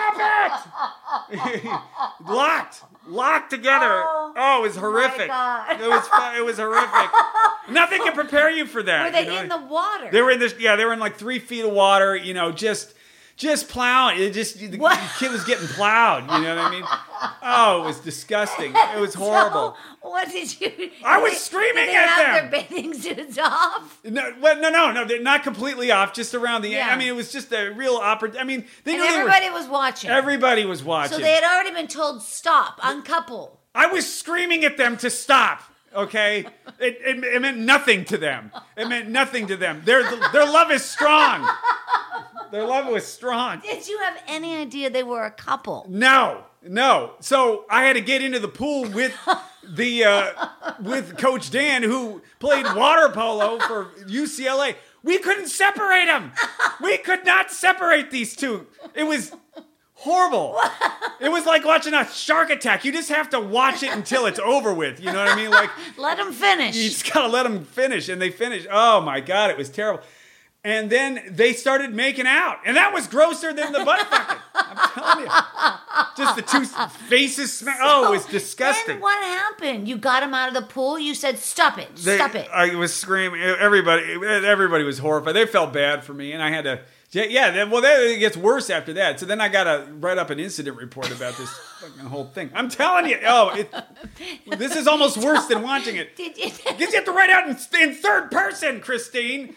stop it! locked, locked together. Oh, Oh, it was horrific. God. It was, fu- it was horrific. Nothing can prepare you for that. Were they you know? in the water? They were in this, yeah, they were in like three feet of water, you know, just, just plowing. It just, the What? kid was getting plowed, you know what I mean? Oh, it was disgusting. It was horrible. So, what did you? I was did they- screaming did they at have them. Their bathing suits off. No, well, no, no, no. They're not completely off. Just around the. Yeah. I mean, it was just a real opera. I mean, they And knew they were- everybody was watching. everybody was watching. So they had already been told stop, uncouple. I was screaming at them to stop. Okay, it, it it meant nothing to them. It meant nothing to them. Their their love is strong. Their love was strong. Did you have any idea they were a couple? No, no. So I had to get into the pool with the uh, with Coach Dan, who played water polo for U C L A. We couldn't separate them. We could not separate these two. It was horrible. It was like watching a shark attack. You just have to watch it until it's over with. You know what I mean? Like, Let them finish. you just gotta let them finish, and they finished. Oh my God, it was terrible. And then they started making out, and that was grosser than the butt fucking. I'm telling you, just the two faces. Sma- oh, it was disgusting. Then what happened? You got him out of the pool. You said, "Stop it! They- Stop it!" I was screaming. Everybody, everybody was horrified. They felt bad for me, and I had to. Yeah, yeah. then- Well, then it gets worse after that. So then I got to write up an incident report about this fucking whole thing. I'm telling you, oh, it, this is almost worse than watching it. Did you? Because you have to write out in, in third person, Christine.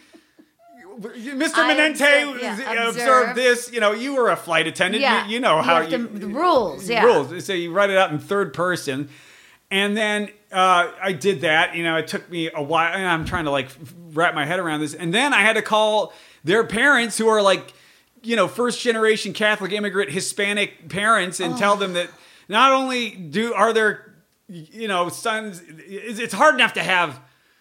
Mister I Menente observe- yeah, observed observe. this. You know, you were a flight attendant. Yeah, You, you know how have you, to- the rules. Yeah, rules. So you write it out in third person. And then uh, I did that. You know, it took me a while. And I'm trying to like wrap my head around this. And then I had to call their parents, who are like, you know, first generation Catholic immigrant Hispanic parents, and Oh. tell them that not only do are their, you know, sons. It's it's hard enough to have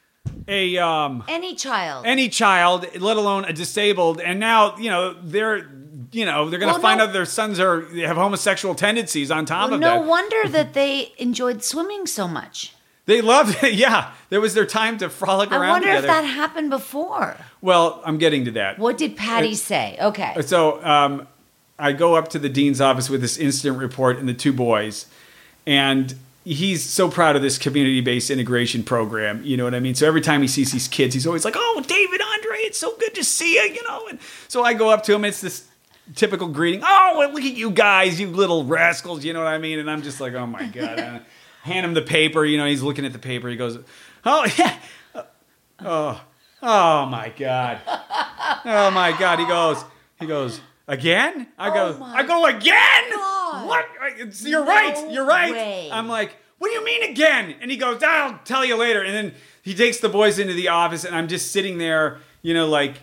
a um, any child. any child, let alone a disabled, and now you know they're. You know, they're going to Well, find no- out their sons are have homosexual tendencies on top well, of no that. wonder that they enjoyed swimming so much. They loved it. Yeah, there was their time to frolic I around wonder together. if that happened before. Well, I'm getting to that. What did Patty say? Okay. So um, I go up to the dean's office with this incident report and the two boys, and he's so proud of this community-based integration program. You know what I mean? So every time he sees these kids, he's always like, "Oh, David, Andre, it's so good to see you." You know, and so I go up to him. It's this typical greeting. "Oh, well, look at you guys, you little rascals." You know what I mean? And I'm just like, "Oh my God." And I hand him the paper. You know, he's looking at the paper. He goes, "Oh yeah." Oh, oh my God. Oh my God. He goes, he goes, again? I Oh go, my I go, again? God. What? It's, you're No right. You're right. way. I'm like, what do you mean again? And he goes, I'll tell you later. And then he takes the boys into the office, and I'm just sitting there, you know, like,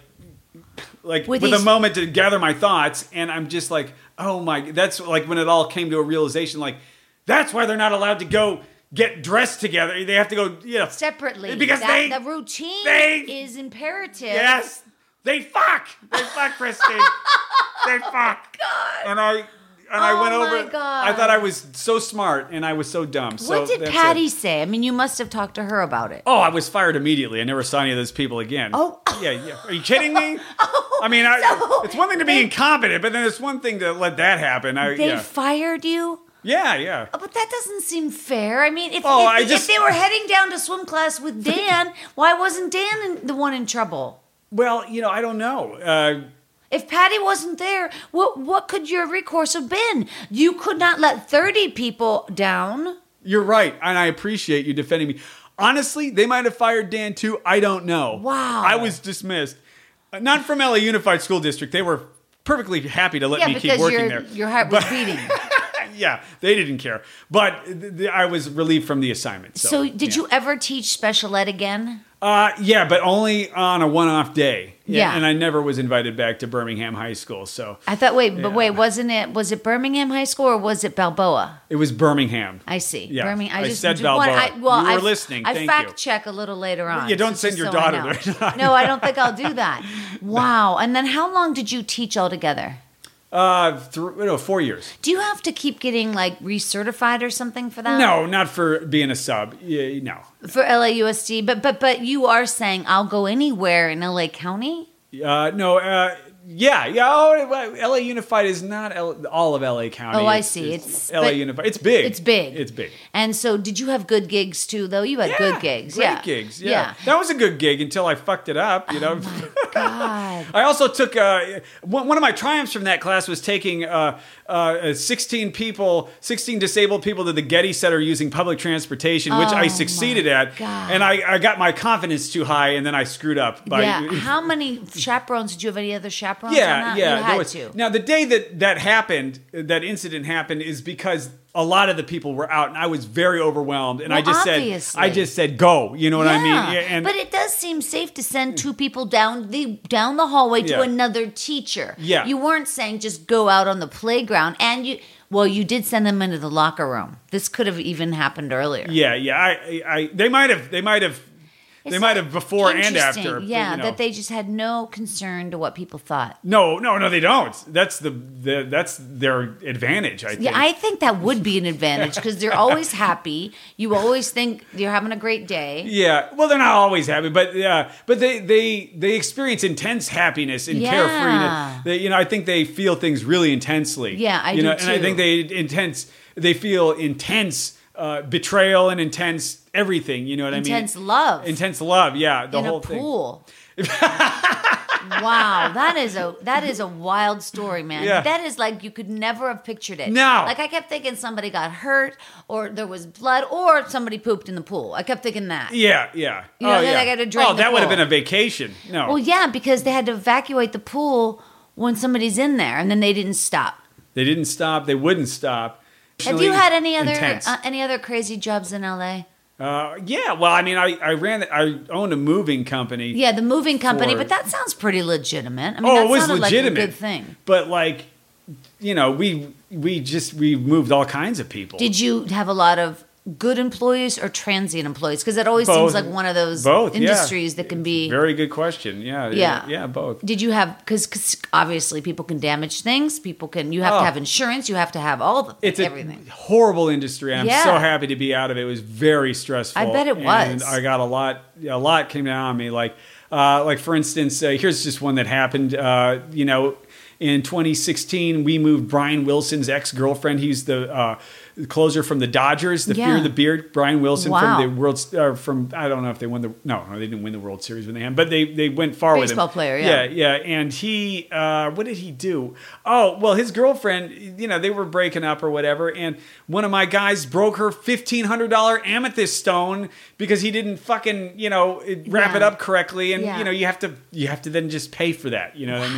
like with, With a these- moment to gather my thoughts. And I'm just like, oh my, that's like when it all came to a realization, like, that's why they're not allowed to go get dressed together. They have to go, you know, Separately. Because that, they, the routine they- is imperative. yes, they fuck. They fuck, Christine. They fuck. God. And I, and I Oh went my over. God. I thought I was so smart, and I was so dumb. So What did that's Patty it. say? I mean, you must have talked to her about it. Oh, I was fired immediately. I never saw any of those people again. Oh. yeah, yeah. Are you kidding me? Oh, I mean, I, so it's one thing to be they- incompetent, but then it's one thing to let that happen. I, They yeah. fired you? yeah, yeah. Oh, but that doesn't seem fair. I mean, if, Oh, if, I if just- they were heading down to swim class with Dan, why wasn't Dan in, the one in trouble? Well, you know, I don't know. Uh, If Patty wasn't there, what what could your recourse have been? You could not let thirty people down. You're right, and I appreciate you defending me. Honestly, they might have fired Dan too. I don't know. Wow. I was dismissed. Uh, Not from L A Unified School District. They were perfectly happy to let Yeah, me keep because working your there. your heart was But- beating. Yeah, they didn't care. But th- th- I was relieved from the assignment. So, So, did yeah. you ever teach special ed again? Uh, yeah, but only on a one-off day. Yeah. And I never was invited back to Birmingham High School. So I thought, wait, but Yeah. wait, wasn't it? Was it Birmingham High School or was it Balboa? it was Birmingham. I see. Yeah, Birmingham. I just said just want- Balboa. I, well, You were I, listening. I Thank fact you. check a little later on. Yeah, don't so send just your so I daughter know. there. No, I don't think I'll do that. Wow. And then how long did you teach altogether? Uh, th- no, four years. Do you have to keep getting like recertified or something for that? No, not for being a sub. Yeah, no. For L A U S D, but but but you are saying I'll go anywhere in L A County? Uh, no, uh, yeah, yeah. Oh, L A Unified is not L- all of L A County. Oh, I see. It's- L A but Unified. It's big. It's big. It's big. And so did you have good gigs too though? You had good gigs. Great yeah. gigs. Yeah. That was a good gig until I fucked it up, you know. God. I also took uh, one one of my triumphs from that class was taking uh, uh, sixteen people, sixteen disabled people to the Getty Center using public transportation, which Oh, I succeeded my at. God. And I, I got my confidence too high, and then I screwed up. By, Yeah. How many chaperones did you have? Any other chaperones? Yeah, on that? yeah. You there had was- to. Now, the day that that happened, that incident happened, is because a lot of the people were out, and I was very overwhelmed. And I Well, just obviously. said, I just said, go. You know what I mean? Yeah, and but it does seem safe to send two people down the down the hallway to Yeah. another teacher. Yeah. You weren't saying just go out on the playground, and you. Well, you did send them into the locker room. This could have even happened earlier. yeah, yeah. I, I, I they might have, they might have, they Isn't might it have before and interesting? after. Yeah, you know. that they just had no concern to what people thought. No, no, no, they don't. That's the, the that's their advantage. I think. Yeah, I think that would be an advantage because they're always happy. You always think you're having a great day. Yeah, well, they're not always happy, but yeah, but they they they experience intense happiness and Yeah. carefreeness. They, you know, I think they feel things really intensely. Yeah, I you do know, and I too. think they intense. They feel intense uh, betrayal and intense everything. You know what Intense I mean? love. Intense love. Yeah, the in whole a thing. pool. Wow, that is a that is a wild story, man. Yeah. That is like you could never have pictured it. No. Like I kept thinking somebody got hurt or there was blood or somebody pooped in the pool. I kept thinking that. Yeah, yeah. You know, oh, then yeah. I gotta drain Oh, the that would have pool. been a vacation. No. Well, yeah, because they had to evacuate the pool when somebody's in there and then they didn't stop. They didn't stop. They wouldn't stop. Have you had any other Intense. uh, any other crazy jobs in L A? Uh, yeah, well, I mean, I, I ran, I owned a moving company. Yeah, the moving company, For- but that sounds pretty legitimate. I mean, Oh, that it was sounded legitimate. like a good thing. But like, you know, we we just we moved all kinds of people. Did you have a lot of good employees or transient employees? Because it always Both. seems like one of those Both, yeah. industries that can be. Very good question. Yeah, Yeah. yeah, both. Did you have because obviously people can damage things. People can. You have Oh. to have insurance. You have to have all the It's a everything. horrible industry. I'm Yeah. so happy to be out of it. It was very stressful. I bet it And was. I got a lot. A lot came down on me. Like, uh, like for instance, uh, here's just one that happened. Uh, you know, in twenty sixteen, we moved Brian Wilson's ex-girlfriend. He's the uh, closer from the Dodgers, the Yeah. Fear of the Beard. Brian Wilson Wow. from the World. Uh, from I don't know if they won the. No, no, they didn't win the World Series with him, but they they went far with him. Baseball player, yeah. yeah, yeah. And he, uh, what did he do? Oh, well, his girlfriend. You know, they were breaking up or whatever, and one of my guys broke her fifteen hundred dollar amethyst stone because he didn't fucking you know wrap it Yeah. up correctly, and Yeah. you know you have to you have to then just pay for that. You know what I mean?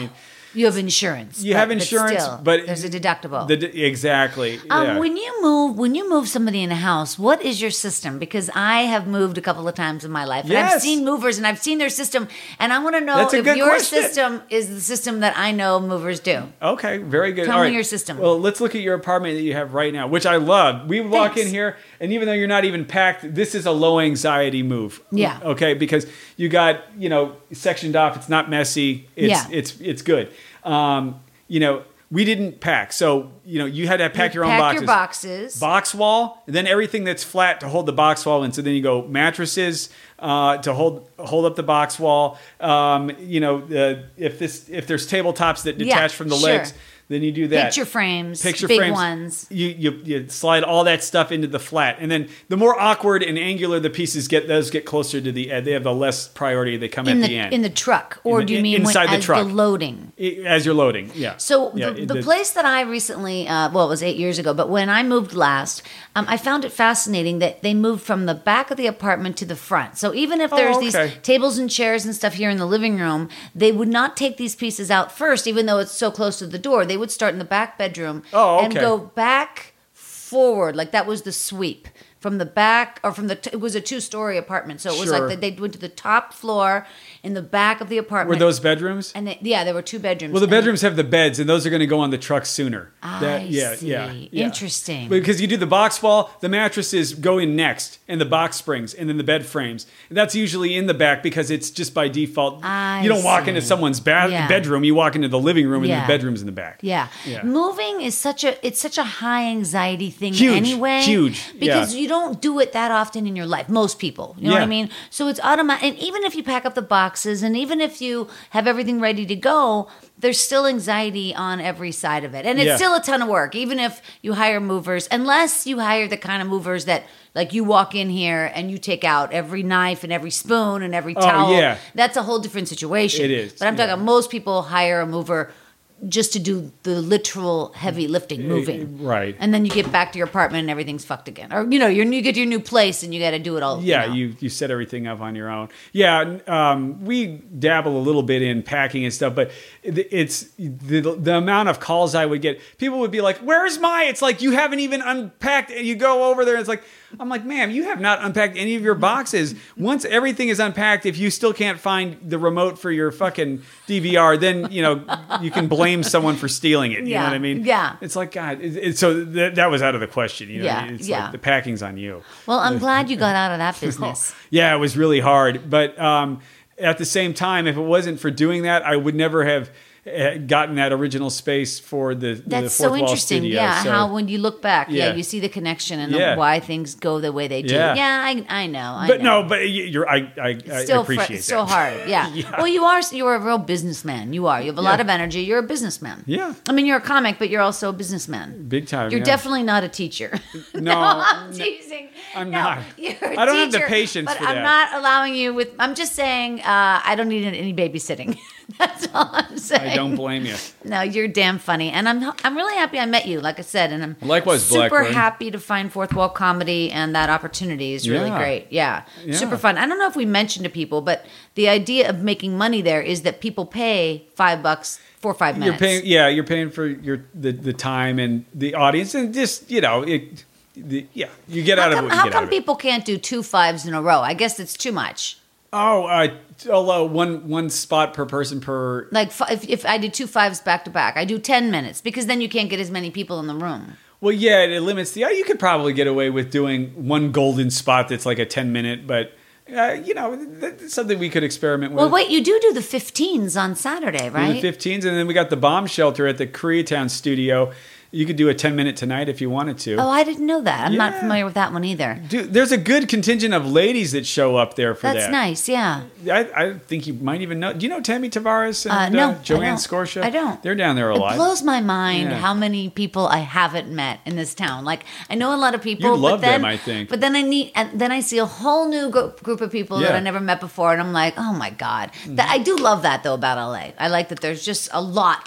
You have insurance. You but, have insurance, but, still, but there's a deductible. The, exactly. Um, yeah. When you move, when you move somebody in a house, what is your system? Because I have moved a couple of times in my life, and Yes. I've seen movers, and I've seen their system, and I want to know That's a if good your question. system is the system that I know movers do. Okay, very good. Tell All me right. your system. Well, let's look at your apartment that you have right now, which I love. We walk Thanks. in here, and even though you're not even packed, this is a low anxiety move. Yeah. Okay, because you got, you know, sectioned off. It's not messy. It's Yeah. it's it's good. Um, you know, we didn't pack, so you know you had to pack your own Pack boxes. your boxes. Box wall, and then everything that's flat to hold the box wall in. So then you go mattresses uh, to hold hold up the box wall. Um, you know, uh, if this if there's tabletops that Yeah, detach from the sure. legs, then you do that. Picture frames, Picture big frames. ones. You, you you slide all that stuff into the flat, and then the more awkward and angular the pieces get, those get closer to the end. They have the less priority. They come in at the, the end in the truck, or In the- do you mean inside when, the as truck. the loading? I- as you're loading. Yeah. So yeah, the, the place that I recently, uh, well, it was eight years ago, but when I moved last, um, I found it fascinating that they moved from the back of the apartment to the front. So even if Oh, there's okay. these tables and chairs and stuff here in the living room, they would not take these pieces out first, even though it's so close to the door. They would start in the back bedroom Oh, and okay. go back forward, like that was the sweep. From the back, or from the, t- it was a two-story apartment, so it was Sure. like they, they went to the top floor in the back of the apartment. Were those bedrooms? And they, yeah, there were two bedrooms. Well, the And- bedrooms have the beds, and those are going to go on the truck sooner. I yeah, see. yeah, yeah. Interesting. Because you do the box wall, the mattresses go in next, and the box springs, and then the bed frames. And that's usually in the back because it's just by default. I you don't walk see. into someone's ba- Yeah. bedroom; you walk into the living room, and Yeah. the bedroom's in the back. Yeah. Yeah. Moving is such a it's such a high anxiety thing Huge, anyway. huge, Because yeah. you don't do it that often in your life. Most people. You know what Yeah. I mean? So it's automatic, and even if you pack up the boxes and even if you have everything ready to go, there's still anxiety on every side of it. And it's Yeah. still a ton of work, even if you hire movers, unless you hire the kind of movers that like you walk in here and you take out every knife and every spoon and every Oh, towel. yeah. That's a whole different situation. It is, But I'm yeah. talking most people hire a mover just to do the literal heavy lifting, moving. right. And then you get back to your apartment and everything's fucked again. Or, you know, you're, you get to your new place and you got to do it all. Yeah, you, know. you, you set everything up on your own. Yeah, um, we dabble a little bit in packing and stuff, but it- it's the, the amount of calls I would get. People would be like, "Where's my?" It's like you haven't even unpacked. And you go over there, and it's like, I'm like, "Ma'am, you have not unpacked any of your boxes. Once everything is unpacked, if you still can't find the remote for your fucking D V R, then you know you can blame someone for stealing it. You Yeah, know what I mean? yeah. It's like God. It, it, so that, that was out of the question. You know, Yeah, it's yeah. like the packing's on you. Well, I'm glad you got out of that business. Yeah, it was really hard. But um, at the same time, if it wasn't for doing that, I would never have uh, gotten that original space for the, the That's Fourth so Wall interesting. studio. Yeah, So- how when you look back, yeah, Yeah. you see the connection and Yeah. the, why things go the way they do. Yeah. Yeah, I, I know. I But know. no, but you- you're, I, I, I Still, fr- appreciate still that. hard. Yeah. Yeah. Well, you are. You're a real businessman. You are. You have a lot Yeah. of energy. You're a businessman. Yeah. I mean, you're a comic, but you're also a businessman. Big time. You're yeah. definitely not a teacher. No, I'm no, teasing. I'm No, not. You're a I don't have the teacher, patience but for I'm that. not allowing you with. I'm just saying. Uh, I don't need any babysitting. That's all I'm saying. I don't blame you. No, you're damn funny, and I'm I'm really happy I met you. Like I said, and I'm Likewise, super Blackburn. happy to find Fourth Wall Comedy, and that opportunity is really Yeah. great. Yeah. Yeah. Super fun. I don't know if we mentioned to people, but the idea of making money there is that people pay five bucks for five You're minutes. paying, yeah, you're paying for your the, the time and the audience, and just you know, it, the, yeah, you get How out come, of what you how get come out of it. people can't do two fives in a row? I guess it's too much. Oh, uh, although one one spot per person per. Like fi- if, if I did two fives back to back, I do ten minutes because then you can't get as many people in the room. Well, yeah, it limits the. You could probably get away with doing one golden spot that's like a ten minute, but uh, you know, that's something we could experiment with. Well, wait, you do do the fifteens on Saturday, Do right? the fifteens, and then we got the bomb shelter at the Koreatown studio. You could do a ten minute tonight if you wanted to. Oh, I didn't know that. I'm not Yeah. familiar with that one either. Dude, there's a good contingent of ladies that show up there for That's that. nice, yeah. I, I think you might even know. Do you know Tammy Tavares and Uh, no, I Joanne don't. Scorsha? I don't. They're down there a lot. It blows my mind Yeah. how many people I haven't met in this town. Like I know a lot of people. You love but then, them, I think. But then I need, and then I see a whole new gro- group of people that Yeah. I never met before, and I'm like, oh my god. That I do love that though about L A. I like that there's just a lot of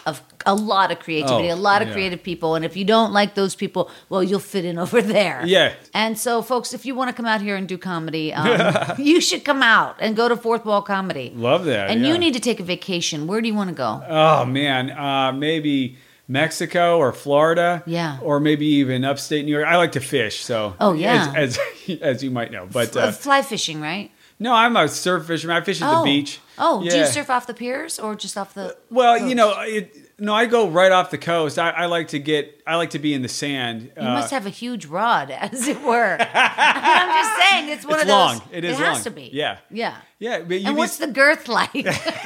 a lot of creativity, Oh, a lot of yeah. creative people. And if you don't like those people, well, you'll fit in over there. Yeah. And so, folks, if you want to come out here and do comedy, um, you should come out and go to Fourth Wall Comedy. Love that. And yeah. you need to take a vacation. Where do you want to go? Oh man, uh, maybe Mexico or Florida. Yeah. Or maybe even upstate New York. I like to fish, so. Oh, yeah. As as, as you might know, but Uh, uh, Fly fishing, right? no, I'm a surf fisherman. I fish at oh. the beach. Oh, do you Yeah. surf off the piers or just off the? Well, coast? you know, it, no, I go right off the coast. I, I like to get. I like to be in the sand. You must have a huge rod, as it were. I mean, I'm just saying, it's one It's of those. long. It is It has long. to be. Yeah. Yeah. Yeah, but you And be- what's the girth like?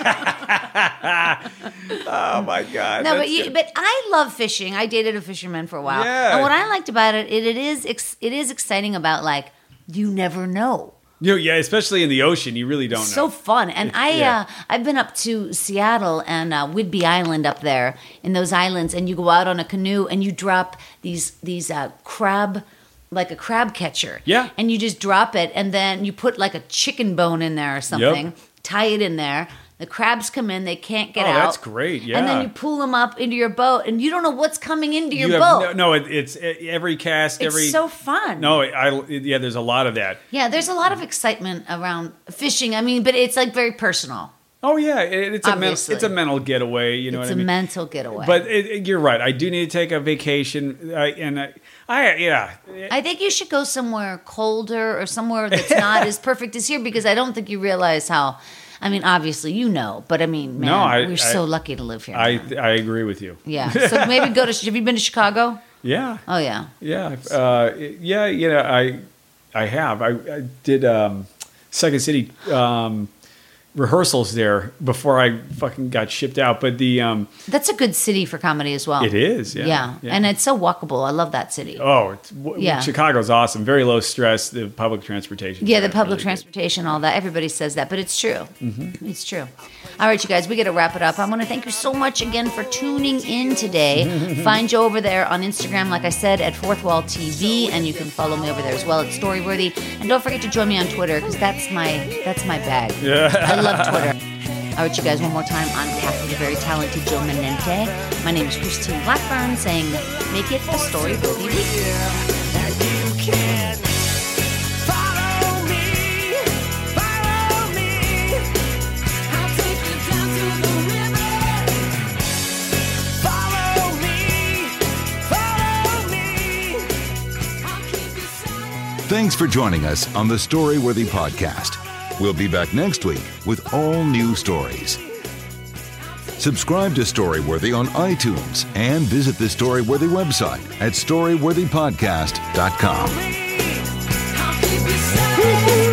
Oh my God! No, but that's you, good. but I love fishing. I dated a fisherman for a while, Yeah. and what I liked about it, it, it is ex, it is exciting about like you never know. You know, yeah, especially in the ocean, you really don't So know. fun, and I Yeah. uh, I've been up to Seattle and uh, Whidbey Island up there in those islands, and you go out on a canoe and you drop these these uh, crab. Like a crab catcher. Yeah. And you just drop it, and then you put like a chicken bone in there or something, tie it in there. The crabs come in, they can't get Oh, out. that's great, And then yeah. you pull them up into your boat, and you don't know what's coming into your You have- boat. No, no it, it's it, every cast, it's every. so fun. No, I, yeah, there's a lot of that. Yeah, there's a lot of excitement around fishing. I mean, but it's like very personal. Oh yeah, it, it's a mental, Obviously. it's a mental getaway. You know It's what a I mean? mental getaway. But it, it- you're right. I do need to take a vacation, uh, and I, I yeah. I think you should go somewhere colder or somewhere that's not as perfect as here, because I don't think you realize how. I mean, obviously you know, but I mean, man, No, I- we're I- so lucky to live here. I man. I agree with you. Yeah. So maybe go to. Have you been to Chicago? Yeah, Oh yeah. yeah, uh, yeah. You know, I I have. I, I did um, Second City um, rehearsals there before I fucking got shipped out. But the um, That's a good city for comedy as well. it is, yeah, Yeah. And it's so walkable. I love that city. oh, it's, w- Yeah. Chicago's awesome. Very low stress. The public transportation. Yeah, the public transportation, all that. Everybody says that, but it's true. Mm-hmm. It's true. All right, you guys, we got to wrap it up. I want to thank you so much again for tuning in today. Find Joe over there on Instagram, like I said, at Fourth Wall T V, and you can follow me over there as well at Storyworthy. And don't forget to join me on Twitter, because that's my that's my bag. Yeah. I love Twitter. All right, you guys, one more time on behalf of the very talented Joe Menente. My name is Christine Blackburn, saying, make it a Storyworthy week. Thanks for joining us on the Storyworthy podcast. We'll be back next week with all new stories. Subscribe to Storyworthy on iTunes and visit the Storyworthy website at storyworthy podcast dot com.